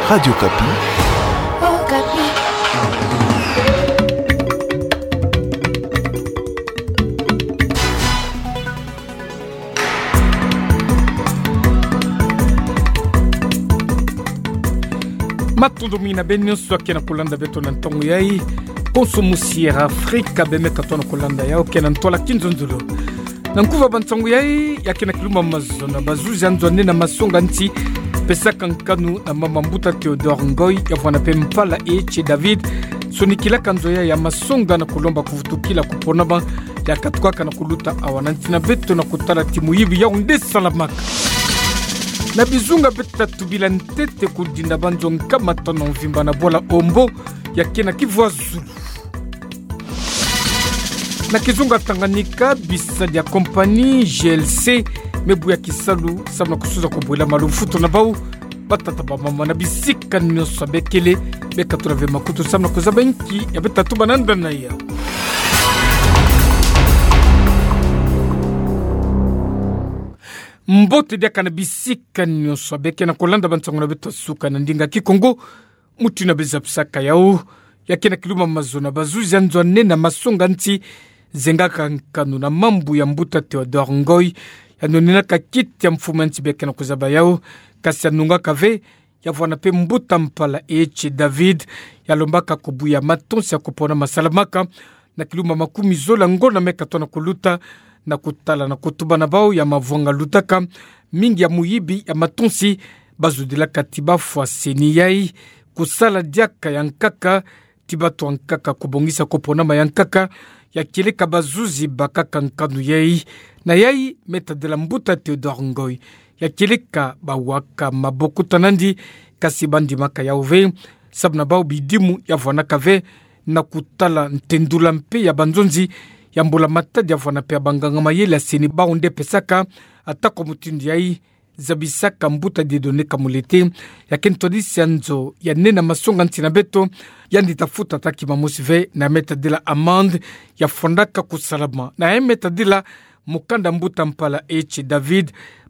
Radio Kapi. Oh, Kapi. Matundomina benyo swaki na kulanda beto na ntongo yai konsumu Sierra Afrika beme katona kulanda yao kena ntola kinzonzulo na nkuva bantongo yai yakena kiluma mazona bazuzi anzwane na masonga nti pesaka nkanu na mama mbuta Theodore Ngoy yavwana pe mpala eche David sonikila kanzoya ya masonga na kulomba kuvutukila kuponama ya katukaka na kuluta awananti na beto na kutala timu yibi ya unde salamaka na bizunga beta tubila ntete kudinda banzo nkama tono mvimba na bola ombo ya kena Kivu Zulu. Na kizunga Tanganyika bisadi ya kompani GLC mebu ya kisalu samna kusuza kubuela malufuto na bau batata ba mama na bisika nyoso bekele bekatura ve makutu samna kuzabenki ya beta tubananda na ya. Mbote dia kana bisika nyoso beke na kolanda bantango na beto suka na ndinga kikongo mutu na bezapsaka yao yakena kiluma mazona bazuzi anzwane na masonga nti zengaka nkanu na mambu ya mbuta Theodore Ngoy yanonina ka kiti ya mfumanti beke na kuzaba yao kasi anunga kave yavwana pe mbuta mpala eche David yalombaka kubuya matonsi ya kupona masalamaka na kiluma makumi zola ngona meka tona kuluta na kutala na kutuba na bao ya mavonga lutaka mingi ya muyibi ya matonsi bazudila katiba fwa seni yai kusala diaka ya nkaka tibatu nkaka kubongisa kuponama ya nkaka ya kileka bazuzi bakaka nkanu yai na yai meta de la mbuta Theodore Ngoy ya kileka bawaka mabokuta nandi kasi bandi maka ya uve sabna bao bidimu ya vwana kave na kutala ntendula mpe ya banzonzi ya mbula matadi ya vwana pe ya banganga mayele ya seni baunde pesaka atako mutindi yai zabisaka mbuta didone kamulete ya kentodisi ya nzo ya nena masonga ntina beto ya nditafuta taki mamusive na meta dila amande ya fondaka kusalama na meta dila mukanda mbuta mpala eche David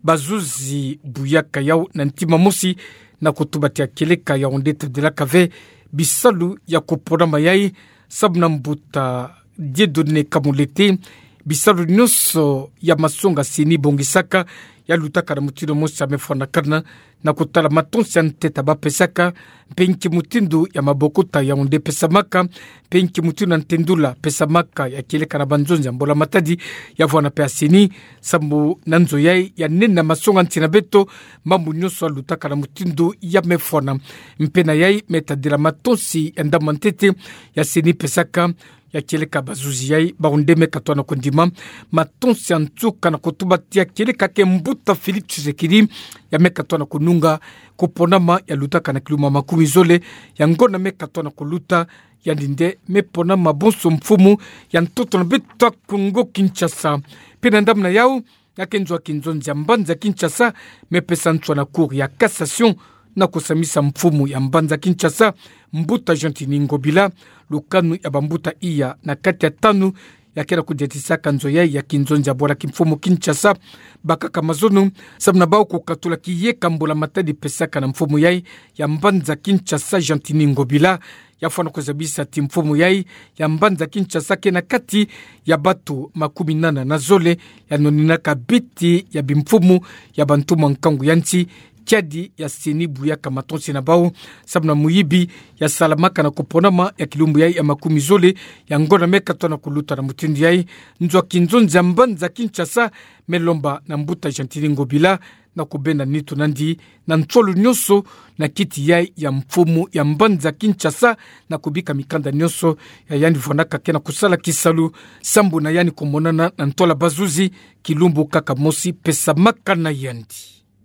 bazuzi buyaka yao na ntima musi na kutubatia keleka ya ondete dila kave bisalu ya kupona mayai sabna mbuta didone kamulete bisalu nyoso ya masonga seni bongisaka ya lutaka na mutindo mosi amefona kana na kutala matonsi ya nteta bapesaka penki mutindu ya mabokuta ya onde pesamaka penki mutindu na ntendula pesamaka ya kileka na banzonzi ya mbola matadi ya vwana pe aseni sambu nanzo yai ya nena masonga ntina beto mambu nyoso lutaka na mutindu ya mefona mpena yai metadila matonsi ya ndama ntete ya seni pesaka ya kileka bazuzi yai baundeme katwana kondima matonsi antuka na kutubatia kileka ke mbuta Philippe Tshisekedi ya mekatwana kununga kuponama ya lutaka na kiluma makumi zole ya ngona mekatwana kuluta ya ndinde mepona mabonso mfumu ya ntoto na beta Kongo Kinshasa pena ndamna yao ya kenzo kinzonzi ya mbanza Kinshasa mepesa ntwa na cour ya cassation na kusamisa mfumu ya mbanza Kinshasa mbuta Gentini Ngobila lukanu ya bambuta iya na kati ya tanu ya kera kujetisaka nzoya ya kinzonzi ya bora kimfumu Kinshasa bakaka mazono sabna bao kukatula kiyeka mbola matadi pesaka na mfumu yai ya mbanza Kinshasa Gentini Ngobila ya fwana kuzabisa timfumu yai ya mbanza Kinshasa kena kati ya batu makumi nana na zole ya noninaka biti ya bimfumu ya bantuma nkangu yanti kiadi ya seni buyaka matonsi na bao sabna muyibi ya salamaka na kuponama ya kilumbu yai ya makumi zole ya ngona meka tona kuluta na mutindi yai nzwa kinzonzi ya mbanza Kinshasa melomba na mbuta Gentini Ngobila na kubenda nitu nandi na ncholu nyoso na kiti yai ya mfumu ya mbanza Kinshasa na kubika mikanda nyoso ya yani vonaka kena kusala kisalu sambu na yani kumonana na ntola bazuzi kilumbu kaka mosi pesa maka na yandi.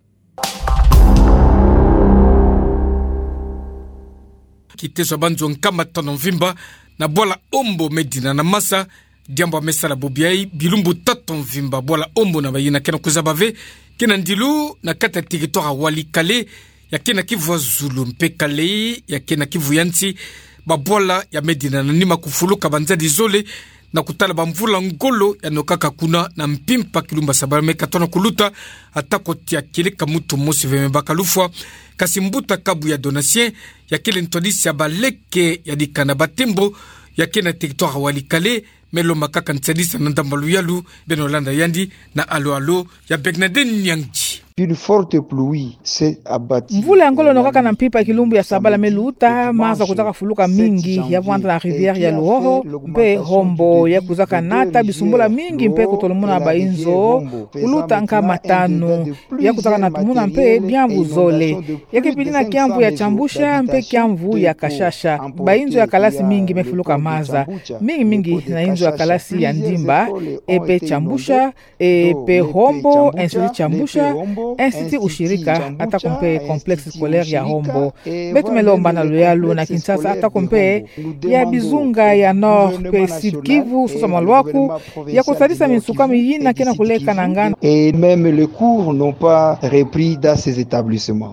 Kitezo banzo nkama tono mvimba na bola ombo medina na masa diamba mesala bobiai bilumbu tato mvimba bola ombo na bayina kena kuzabave kena ndilu na kata territoire Walikale ya kena Kivu Zulu mpekale ya kena Kivu yanti babola ya medina na nima kufuluka banzadi zole na kutala bamvula ngolo ya nokaka kuna na mpimpa kilumba sabala mekatona kuluta atako tia kilika mutu mosi veme bakalufwa kasi mbuta kabu ya donatien ya kile ntodisi ya baleke ya dikana batembo ya kena territoire walikale melo makaka ntsadisa na ndambalu yalu benolanda yandi na alo ya Bernadette Nyangji. Une forte pluie s'est abattue. Mvula ya ngolo nokaka na mpipa kilumbu ya sabala meluta maza kutaka fuluka mingi ya vwanda na rivière ya Luoho mpe hombo ya kuzaka nata bisumbula mingi mpe kutolumuna bainzo kuluta nka matano ya kutaka na tumuna mpe biambu zole ya kipilina kiamvu ya chambusha mpe kiamvu ya kashasha bainzo ya kalasi mingi mefuluka maza mingi na inzo ya kalasi ya ndimba epe chambusha epe hombo ensuri chambusha Institut ushirika ata kumpe complexe scolaire ya Hombo betu melomba na Loyalu na Kinshasa ata kumpe ya Bizunga ya Nord pe Sud Kivu sosa malwaku ya kusadisa minsuka miyina kena kuleka na ngana et même les cours n'ont pas repris dans ces établissements.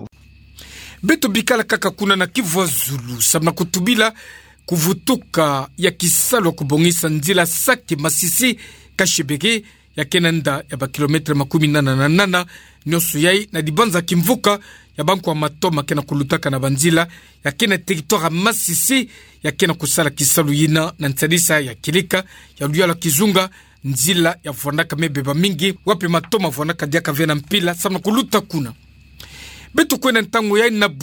Betu bikala kaka kuna na Kivu Zulu sabna kutubila kuvutuka ya kisalo kubongisa nzila Sake Masisi Kashebege ya kenanda ya ba kilometre 18 nyosu yai na dibanza kimvuka ya banku wa matoma kena kulutaka na banzila ya kena territoire Masisi ya kena kusala kisalu yina na ntsadisa ya kilika ya Luyala Kizunga nzila ya vwandaka mebeba mingi wapi matoma vwandaka diaka vena mpila sama kuluta kuna betu kwena ntangu yai na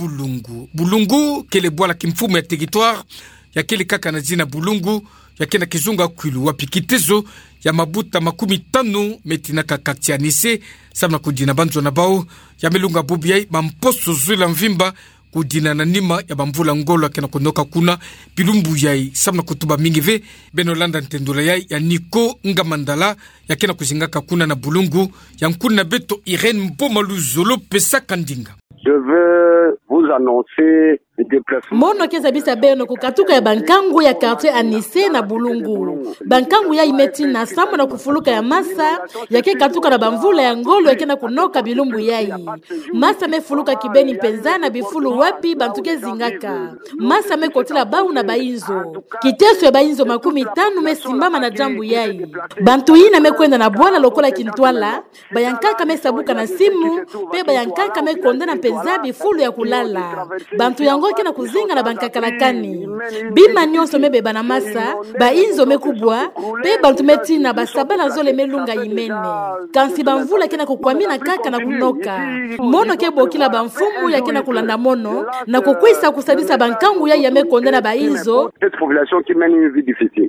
bulungu kele bwala kimfumu ya territoire ya kele kaka na zina bulungu ya kena Kizunga kwilu wapi kitezo ya mabuta 50 metina kakatianise samna kudina banzo na bao ya melunga bubiyai mamposo zwila mvimba kudina na nima ya bamvula ngolo kena konoka kuna pilumbu yai samna kutuba mingi ve benolanda ntendola yai ya Niko Ngamandala ya kena kuzingaka kuna na bulungu ya nkuna beto Irene Mpomalu Zolo pesa kandinga. Je veux vous annoncer le déplacement. Mono keza bisa beno kukatuka ya bankangu ya quartier Anise na Bulungu. Bankangu ya imeti na sambo na kufuluka ya masa yake katuka na bamvula ya ngolo yake na kunoka bilumbu yai. Masa mefuluka kibeni penzana bifulu wapi bantuke zingaka. Masa mekotila bau na bainzo. Kiteso ya bainzo 50 mesimama na jambu yai. Bantu ina mekwenda na bwana lokola kintwala. Bayankaka mesabuka na simu. Pe bayankaka mekonda na penzabi fulu ya kulala. Bantu yango kena kuzinga na bankakalakani. Bima nyonso mebeba na masa. Ba inzo mekubwa. Pe bantu metina basabala zole melunga imene. Kansi bamvula kena kukwamina kaka na kunoka. Mono kebo kila bamfumu ya kena kulanda mono. Na kukwisa kusadisa bankangu ya yamekonda na ba inzo. Cette population qui mène une vie difficile.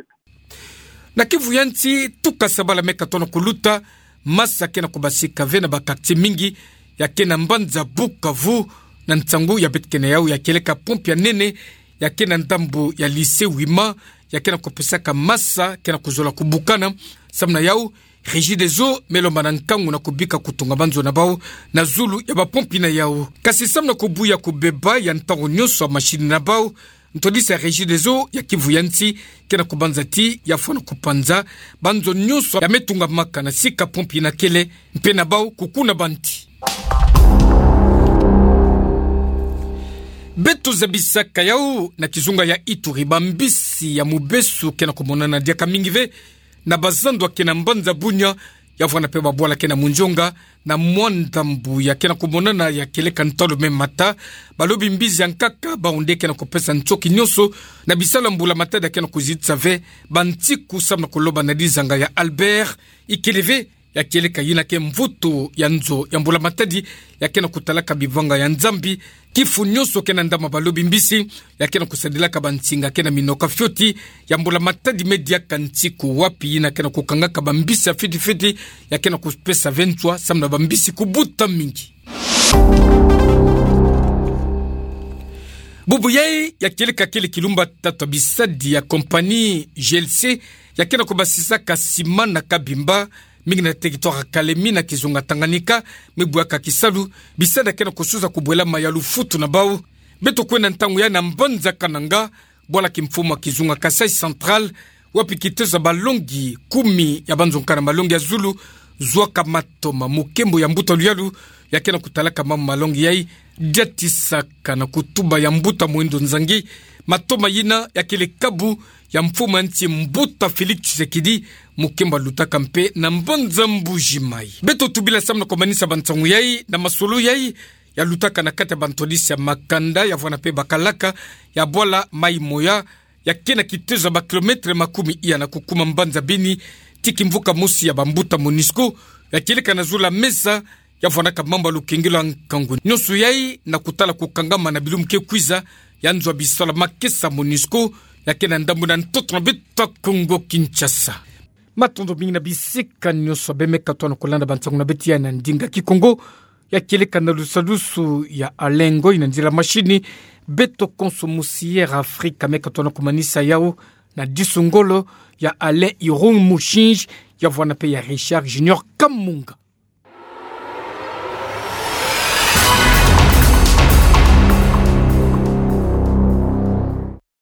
Na Kivu yanti tuka sabala mekatono kuluta. Masa kena kubasika vena bakakti mingi. Ya kena mbanza Bukavu na ntsangu ya betkene yao ya keleka pompi ya nene ya kena ndambu ya lise Wima ya kena kopesaka masa kena kuzola kubukana samna yao Regideso melomba na nkangu na kubika kutunga banzo na bao na zulu ya bapompi na yao kasi samna kubuya kubeba ya ntango nyoso wa mashini na bao ntodisa Regideso ya Kivu yanti kena kubanza ti ya fwana kupanza banzo nyoso ya metunga maka na sika pompi na kele mpe na bao kukuna banti. Beto zabisaka yao na Kizunga ya Ituri bambisi ya mubesu kena kumonana diaka mingive na bazando kena mbanza bunya ya vwana pe babwala kena munjonga na mwandambu ya kena kumonana ya keleka ntalo memata balobi mbizi ya nkaka baunde kena kupesa nchoki nyoso na bisala mbula matada kena kuzitsave bantiku samna kuloba na dizanga ya Albert ikeleve ya keleka yina ke mvuto ya nzo ya mbula matadi ya kena kutalaka bivanga ya nzambi kifu nyoso kena ndama balobi mbisi ya kena kusadilaka bantinga kena minoka fyoti ya mbula matadi media kantiku wapi yina kena kukangaka bambisi ya fiti ya kena kupesa ventwa samna bambisi kubuta mingi. Bubu yai ya keleka kele kilumba tatu bisadi ya kompani GLC ya kena kubasisa kasima na kabimba mingi na territoire Kalemi na Kizunga Tanganyika mibwaka kisalu bisada kena kusuza kubwela mayalu futu na bao beto kwena ntangu ya na mbanza kananga bwala kimfumo Kizunga Kasai Central wapi kiteza balongi 10 ya banzonkana malongi ya Zulu zwaka matoma mukembo ya mbuto Luyalu ya kena kutalaka mama malongi yai diatisaka na kutuba ya mbuta mwendo nzangi matoma yina ya kile kabu ya mfuma nti mbuta Felix Tshisekedi mukemba lutaka mpe na mbonza mbuji mai beto tubila samna komanisa bantangu yai na masolo yai ya lutaka na kata bantolisi ya makanda ya vwana pe bakalaka ya bola mai moya ya kena kiteza ba kilometre makumi iya na kukuma mbanza bini tiki mvuka musi ya bambuta Monisco ya kileka na zula mesa ya vwana kabamba lukengelo nkangu nyosu yai na kutala kukangama na bilumke kwiza ya nzwa bisola makesa Monisco ya kena ndambu na ntoto na bita Kongo Kinshasa matondo mingi na bisika nyoso beme katwana kulanda bantangu na beti ya na ndinga kikongo ya kileka na lusalusu ya alengo inandira mashini beto konsomusiere Afrika mekatwana kumanisa yao na disungolo ya Alain Irung Mushinj ya vwana pe ya Richard Junior Kamunga.